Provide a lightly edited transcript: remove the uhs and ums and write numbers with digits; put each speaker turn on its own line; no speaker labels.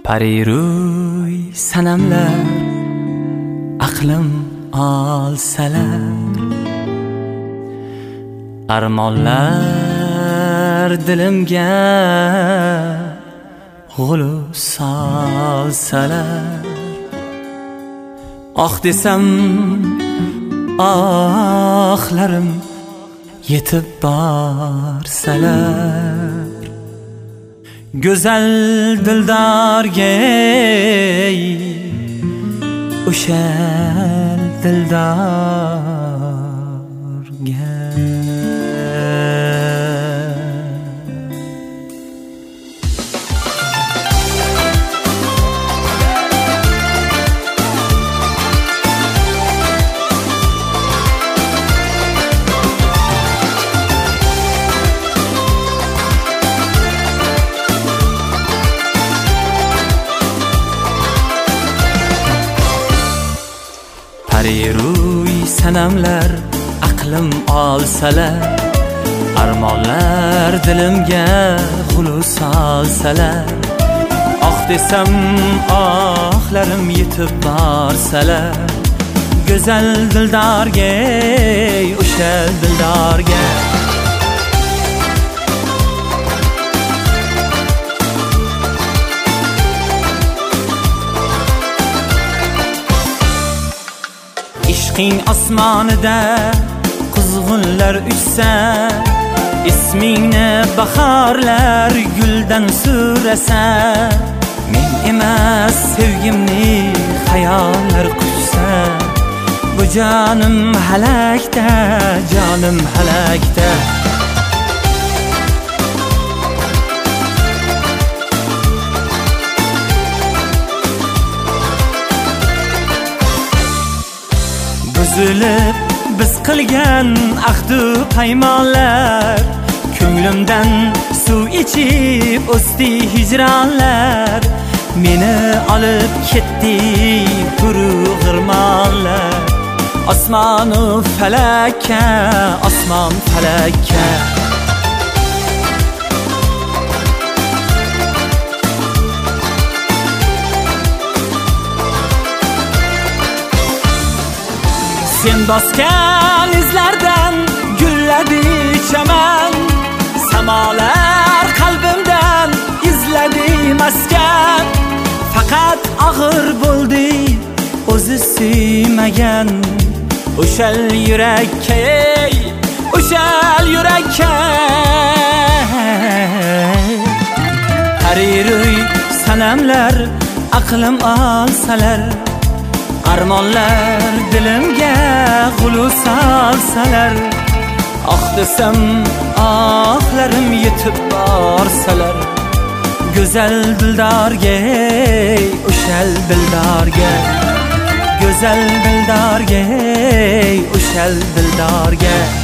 Pariruy sanamlar aqlim olsalar, armonlar dilimga g'ulu solsalar, oh desam ohlarim yetib borsalar, go'zal dildorga o'sha dildorga Pariruy sanamlar aqlim olsalar, armonlar dilimga xulus solsalar, oh desam ohlarim yetib borsalar, go'zal dildorga o'sha dildorga ishqing osmonida quzg'unlar uchsa, ismingni bahorlar guldan surasa, men emas sevgimni xayollar quchsa, bu jonim halakda, jonim halakda. Buzilib biz qilgan ahdu paymonlar, ko'nglimdan suv ichib o'sdi hijronlar, meni olib ketdi quruq g'irmonlar, osmonu falakka, osmon falakka. Sen bosgan izlardan gulladi chaman, samolar qalbimdan izladi maskan, faqat og'ir bo'ldi o'zi suymagan, o'shal yurakka, o'shal yurakka. Pariruy sanamlar aqlim olsalar, armonlar dilimga g'ulu solsalar, oh desam ohlarim yetib borsalar, go'zal dildorga o'shal dildorga, go'zal dildorga o'shal dildorga.